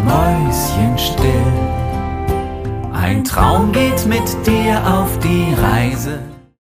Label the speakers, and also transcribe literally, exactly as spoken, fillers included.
Speaker 1: mäuschenstill. Ein Traum geht mit dir auf die Reise.